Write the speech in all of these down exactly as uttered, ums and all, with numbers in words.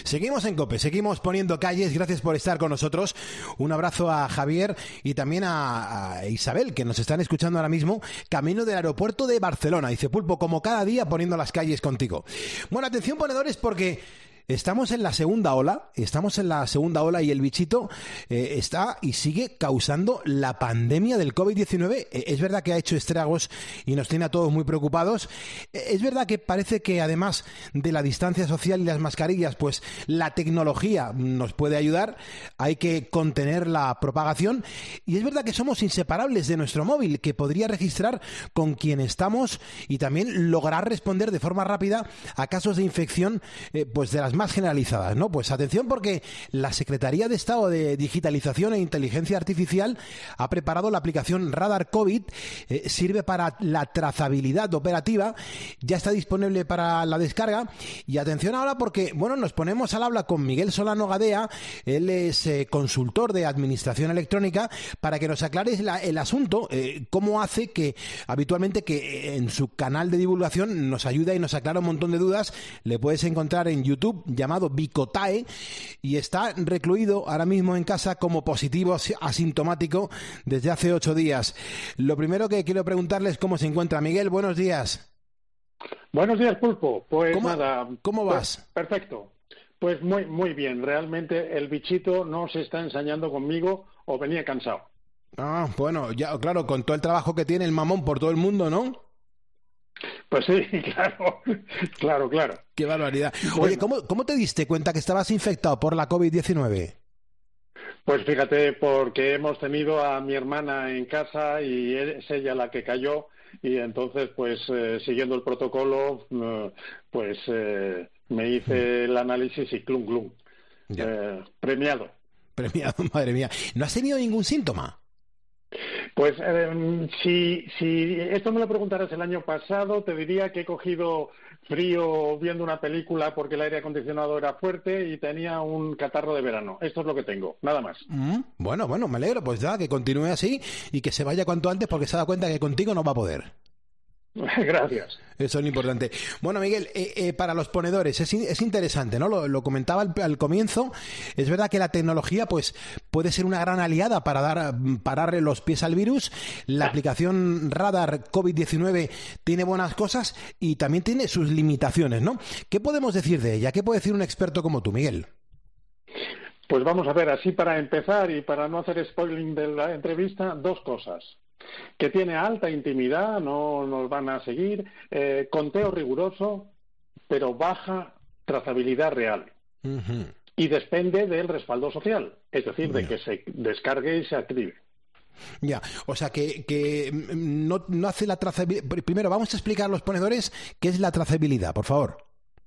Seguimos en COPE, seguimos poniendo calles. Gracias por estar con nosotros. Un abrazo a Javier y también a, a Isabel, que nos están escuchando ahora mismo, camino del aeropuerto de Barcelona. Dice Pulpo, como cada día poniendo las calles contigo. Bueno, atención ponedores, porque estamos en la segunda ola, estamos en la segunda ola y el bichito eh, está y sigue causando la pandemia del covid diecinueve. Eh, es verdad que ha hecho estragos y nos tiene a todos muy preocupados. Eh, es verdad que parece que además de la distancia social y las mascarillas, pues la tecnología nos puede ayudar. Hay que contener la propagación y es verdad que somos inseparables de nuestro móvil, que podría registrar con quién estamos y también lograr responder de forma rápida a casos de infección eh, pues de las más generalizadas, ¿no? Pues atención, porque la Secretaría de Estado de Digitalización e Inteligencia Artificial ha preparado la aplicación Radar COVID. Eh, sirve para la trazabilidad operativa, ya está disponible para la descarga. Y atención ahora, porque bueno, nos ponemos al habla con Miguel Solano Gadea. Él es eh, consultor de Administración Electrónica, para que nos aclare la, el asunto, eh, cómo hace que habitualmente que en su canal de divulgación nos ayuda y nos aclara un montón de dudas. Le puedes encontrar en YouTube, llamado Bicotae, y está recluido ahora mismo en casa como positivo asintomático desde hace ocho días. Lo primero que quiero preguntarle es cómo se encuentra. Miguel, buenos días. Buenos días, Pulpo. Pues ¿Cómo, nada. ¿Cómo vas? Pues, perfecto. Pues muy, muy bien. Realmente el bichito no se está ensañando conmigo o venía cansado. Ah, bueno, ya, claro, con todo el trabajo que tiene el mamón por todo el mundo, ¿no? Pues sí, claro, claro, claro. Qué barbaridad. Bueno, Oye, ¿cómo, ¿cómo te diste cuenta que estabas infectado por la covid diecinueve? Pues fíjate, porque hemos tenido a mi hermana en casa y es ella la que cayó, y entonces, pues, eh, siguiendo el protocolo, eh, pues eh, me hice el análisis y clum, clum. Eh, premiado. Premiado, madre mía. ¿No has tenido ningún síntoma? Pues eh, si, si esto me lo preguntaras el año pasado, te diría que he cogido frío viendo una película porque el aire acondicionado era fuerte y tenía un catarro de verano. Esto es lo que tengo, nada más. Mm, bueno, bueno, me alegro. Pues nada, que continúe así y que se vaya cuanto antes, porque se ha dado cuenta que contigo no va a poder. Gracias. Eso es lo importante. Bueno, Miguel, eh, eh, para los ponedores es, es interesante, ¿no? Lo, lo comentaba al, al comienzo. Es verdad que la tecnología, pues, puede ser una gran aliada para dar pararle los pies al virus. La aplicación Radar covid diecinueve tiene buenas cosas y también tiene sus limitaciones, ¿no? ¿Qué podemos decir de ella? ¿Qué puede decir un experto como tú, Miguel? Pues vamos a ver, así para empezar y para no hacer spoiling de la entrevista, dos cosas. Que tiene alta intimidad, no nos van a seguir, eh, conteo riguroso, pero baja trazabilidad real. Uh-huh. Y depende del respaldo social, es decir, yeah. de que se descargue y se active. Ya, o sea que, que no, no hace la trazabilidad. Primero, vamos a explicar a los ponedores qué es la trazabilidad, por favor.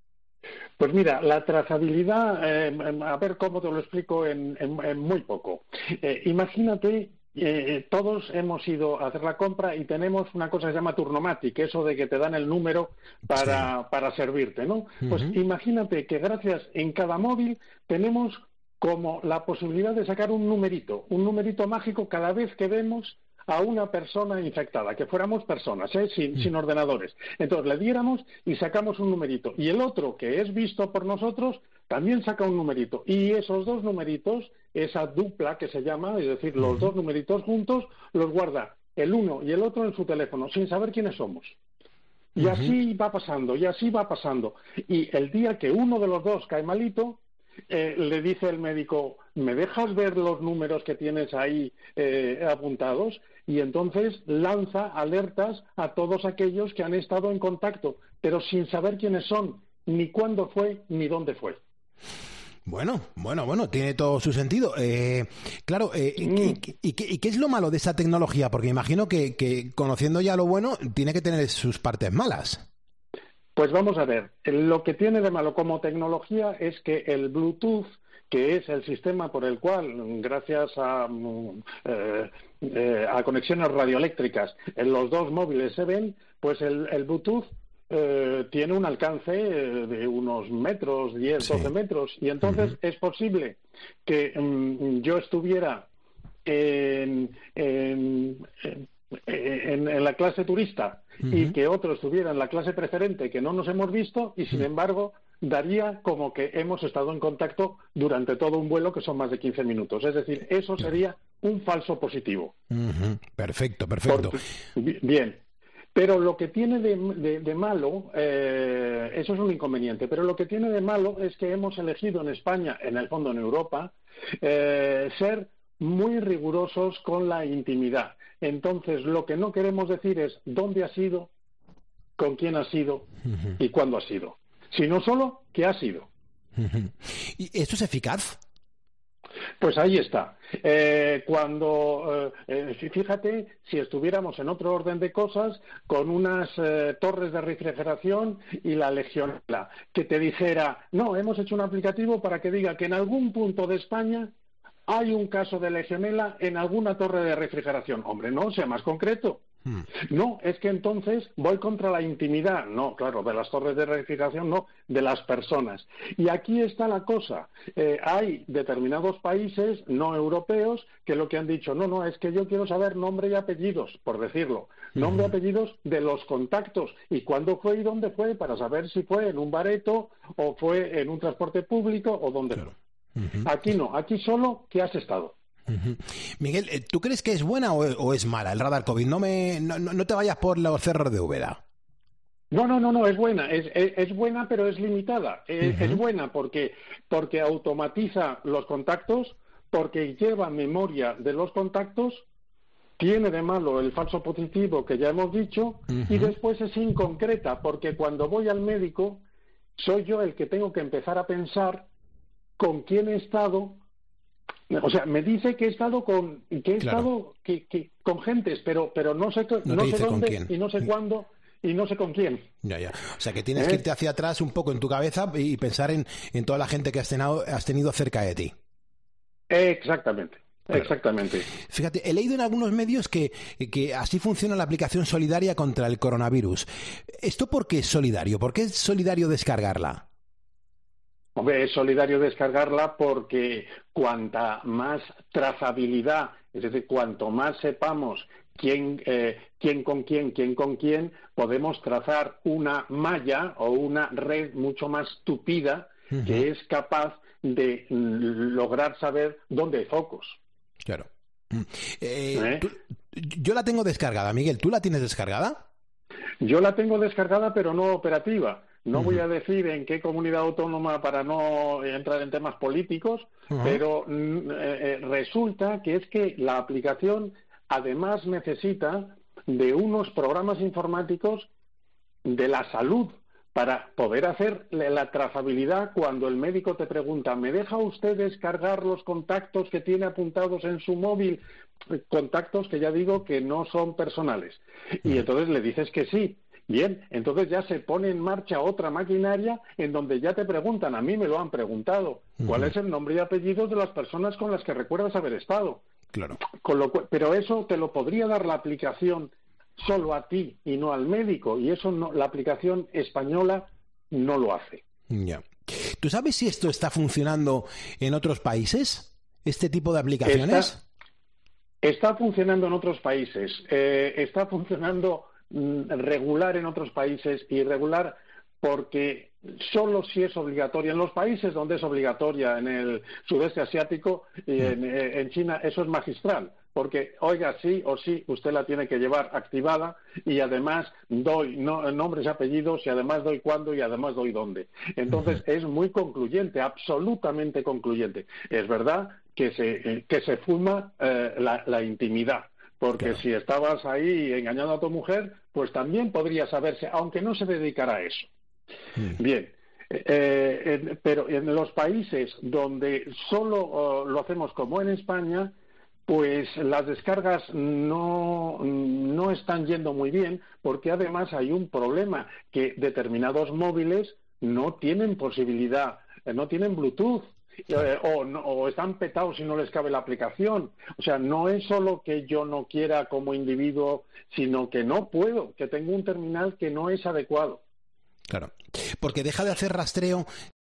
Pues mira, la trazabilidad, eh, a ver cómo te lo explico en, en, en muy poco. Eh, imagínate... Eh, todos hemos ido a hacer la compra y tenemos una cosa que se llama Turnomatic, eso de que te dan el número para, sí. para servirte, ¿no? Uh-huh. Pues imagínate que gracias en cada móvil tenemos como la posibilidad de sacar un numerito, un numerito mágico cada vez que vemos a una persona infectada, que fuéramos personas, ¿eh? sin, uh-huh. sin ordenadores. Entonces le diéramos y sacamos un numerito. Y el otro, que es visto por nosotros, también saca un numerito. Y esos dos numeritos, esa dupla que se llama, es decir, los uh-huh. dos numeritos juntos, los guarda el uno y el otro en su teléfono, sin saber quiénes somos. Y uh-huh. así va pasando, y así va pasando. Y el día que uno de los dos cae malito, eh, le dice el médico, ¿me dejas ver los números que tienes ahí eh, apuntados? Y entonces lanza alertas a todos aquellos que han estado en contacto, pero sin saber quiénes son, ni cuándo fue, ni dónde fue. Bueno, bueno, bueno, tiene todo su sentido. Eh, claro, eh, mm. ¿y, y, y, ¿y qué es lo malo de esa tecnología? Porque imagino que, que conociendo ya lo bueno, tiene que tener sus partes malas. Pues vamos a ver, lo que tiene de malo como tecnología es que el Bluetooth, que es el sistema por el cual, gracias a, eh, eh, a conexiones radioeléctricas, en los dos móviles se ven, pues el, el Bluetooth Eh, tiene un alcance de unos metros, diez, sí. doce metros, y entonces uh-huh. es posible que um, yo estuviera en, en, en, en la clase turista uh-huh. y que otro estuviera en la clase preferente, que no nos hemos visto, y sin uh-huh. embargo daría como que hemos estado en contacto durante todo un vuelo, que son más de quince minutos. Es decir, eso sería un falso positivo. Uh-huh. Perfecto, perfecto. Por, bien. Pero lo que tiene de, de, de malo, eh, eso es un inconveniente, pero lo que tiene de malo es que hemos elegido en España, en el fondo en Europa, eh, ser muy rigurosos con la intimidad. Entonces, lo que no queremos decir es dónde ha sido, con quién ha sido uh-huh. y cuándo ha sido, sino solo qué ha sido. Uh-huh. ¿Y esto es eficaz? Pues ahí está. Eh, cuando, eh, fíjate, si estuviéramos en otro orden de cosas, con unas eh, torres de refrigeración y la legionela, que te dijera, no, hemos hecho un aplicativo para que diga que en algún punto de España hay un caso de legionela en alguna torre de refrigeración. Hombre, no, sea más concreto. Hmm. No, es que entonces voy contra la intimidad. No, claro, de las torres de refrigeración no, de las personas. Y aquí está la cosa. Eh, hay determinados países no europeos que lo que han dicho, no, no, es que yo quiero saber nombre y apellidos, por decirlo. Nombre y hmm. apellidos de los contactos y cuándo fue y dónde fue, para saber si fue en un bareto o fue en un transporte público o dónde claro. fue. Uh-huh. Aquí no, aquí solo que has estado. Uh-huh. Miguel, ¿tú crees que es buena o, o es mala el radar COVID? No, me, no, no te vayas por los cerros de Úbeda. No, no, no, no, es buena, es, es, es buena pero es limitada. Es, uh-huh. es buena porque, porque automatiza los contactos, porque lleva memoria de los contactos, tiene de malo el falso positivo que ya hemos dicho uh-huh. y después es inconcreta porque cuando voy al médico soy yo el que tengo que empezar a pensar con quién he estado. O sea, me dice que he estado con que he claro. estado que, que, con gentes, pero pero no sé no, no sé dónde y no sé cuándo y no sé con quién. Ya, ya. O sea, que tienes ¿Eh? que irte hacia atrás un poco en tu cabeza y pensar en, en toda la gente que has tenido, has tenido cerca de ti. Exactamente. Claro. Exactamente. Fíjate, he leído en algunos medios que, que así funciona la aplicación solidaria contra el coronavirus. ¿Esto por qué es solidario? ¿Por qué es solidario descargarla? Hombre, es solidario descargarla porque cuanta más trazabilidad, es decir, cuanto más sepamos quién, eh, quién con quién, quién con quién, podemos trazar una malla o una red mucho más tupida uh-huh. que es capaz de mm, lograr saber dónde hay focos. Claro. Eh, ¿Eh? tú, yo la tengo descargada, Miguel. ¿Tú la tienes descargada? Yo la tengo descargada, pero no operativa. No uh-huh. voy a decir en qué comunidad autónoma para no entrar en temas políticos, uh-huh. pero eh, resulta que es que la aplicación además necesita de unos programas informáticos de la salud para poder hacer la trazabilidad cuando el médico te pregunta, ¿me deja usted descargar los contactos que tiene apuntados en su móvil? Contactos que ya digo que no son personales. Uh-huh. Y entonces le dices que sí. Bien, entonces ya se pone en marcha otra maquinaria en donde ya te preguntan, a mí me lo han preguntado, ¿cuál uh-huh. es el nombre y apellido de las personas con las que recuerdas haber estado? Claro. Con lo cu- pero eso te lo podría dar la aplicación solo a ti y no al médico, y eso no, la aplicación española no lo hace. Ya. ¿Tú sabes si esto está funcionando en otros países, este tipo de aplicaciones? Está, está funcionando en otros países, eh, está funcionando regular en otros países, irregular porque solo si es obligatoria en los países donde es obligatoria, en el sudeste asiático y en, en China, eso es magistral, porque oiga, sí o sí usted la tiene que llevar activada y además doy no, nombres y apellidos y además doy cuándo y además doy dónde. Entonces uh-huh. es muy concluyente, absolutamente concluyente. Es verdad que se, que se fuma eh, la, la intimidad. Porque claro. si estabas ahí engañando a tu mujer, pues también podría saberse, aunque no se dedicara a eso. Mm. Bien, eh, en, pero en los países donde solo uh, lo hacemos como en España, pues las descargas no, no están yendo muy bien, porque además hay un problema, que determinados móviles no tienen posibilidad, no tienen Bluetooth. Eh, o, no, o están petados y no les cabe la aplicación. O sea, no es solo que yo no quiera como individuo, sino que no puedo, que tengo un terminal que no es adecuado. Claro, porque deja de hacer rastreo.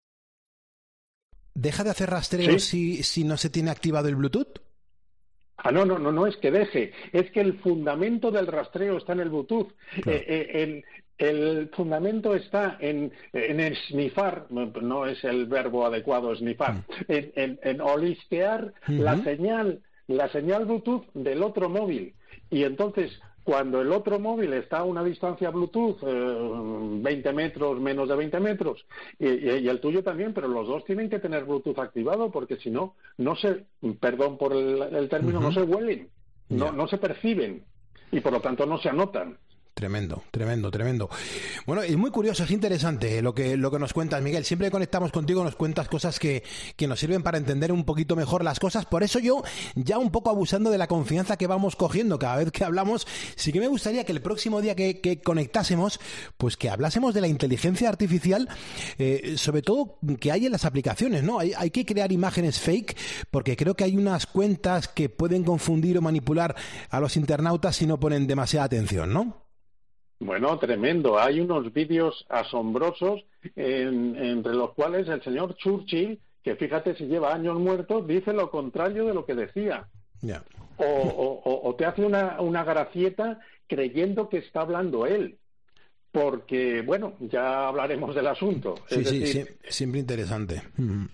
¿Deja de hacer rastreo ¿Sí? si, si no se tiene activado el Bluetooth? Ah, no, no, no, no es que deje, es que el fundamento del rastreo está en el Bluetooth. Claro. Eh, eh, el, El fundamento está en, en esnifar, no es el verbo adecuado esnifar, en, en, en olisquear uh-huh. la señal, la señal Bluetooth del otro móvil. Y entonces, cuando el otro móvil está a una distancia Bluetooth, eh, veinte metros, menos de veinte metros, y, y el tuyo también, pero los dos tienen que tener Bluetooth activado, porque si no, no se, perdón por el, el término, uh-huh. no se huelen, no, yeah. no se perciben, y por lo tanto no se anotan. Tremendo, tremendo, tremendo. Bueno, es muy curioso, es interesante lo que lo que nos cuentas, Miguel. Siempre que conectamos contigo nos cuentas cosas que, que nos sirven para entender un poquito mejor las cosas. Por eso yo, ya un poco abusando de la confianza que vamos cogiendo cada vez que hablamos, sí que me gustaría que el próximo día que, que conectásemos, pues que hablásemos de la inteligencia artificial, eh, sobre todo que hay en las aplicaciones, ¿no? Hay, hay que crear imágenes fake, porque creo que hay unas cuentas que pueden confundir o manipular a los internautas si no ponen demasiada atención, ¿no? Bueno, tremendo. Hay unos vídeos asombrosos en, entre los cuales el señor Churchill, que fíjate si lleva años muerto, dice lo contrario de lo que decía. Yeah. O, o, o te hace una, una gracieta creyendo que está hablando él. Porque, bueno, ya hablaremos del asunto. Sí, es sí, decir, sí, siempre interesante. Mm-hmm.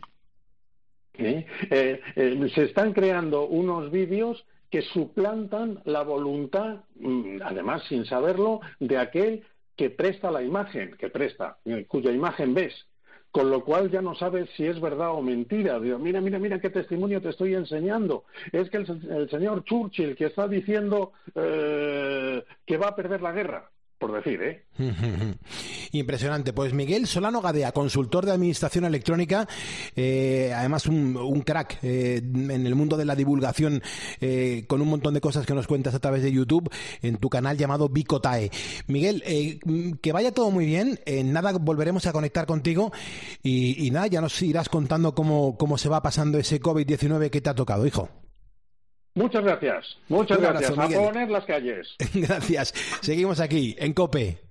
¿eh? Eh, eh, se están creando unos vídeos que suplantan la voluntad, además sin saberlo, de aquel que presta la imagen, que presta, cuya imagen ves, con lo cual ya no sabes si es verdad o mentira. Digo, mira, mira, mira qué testimonio te estoy enseñando. Es que el, el señor Churchill que está diciendo eh, que va a perder la guerra. Por decir, ¿eh? Impresionante. Pues Miguel Solano Gadea, consultor de administración electrónica, eh, además un, un crack eh, en el mundo de la divulgación, eh, con un montón de cosas que nos cuentas a través de YouTube en tu canal llamado Bicotae. Miguel, eh, que vaya todo muy bien. En nada volveremos a conectar contigo y, y nada, ya nos irás contando cómo, cómo se va pasando ese covid diecinueve que te ha tocado, hijo. Muchas gracias, muchas Un abrazo, gracias. Miguel. A poner las calles. Gracias. Seguimos aquí, en COPE.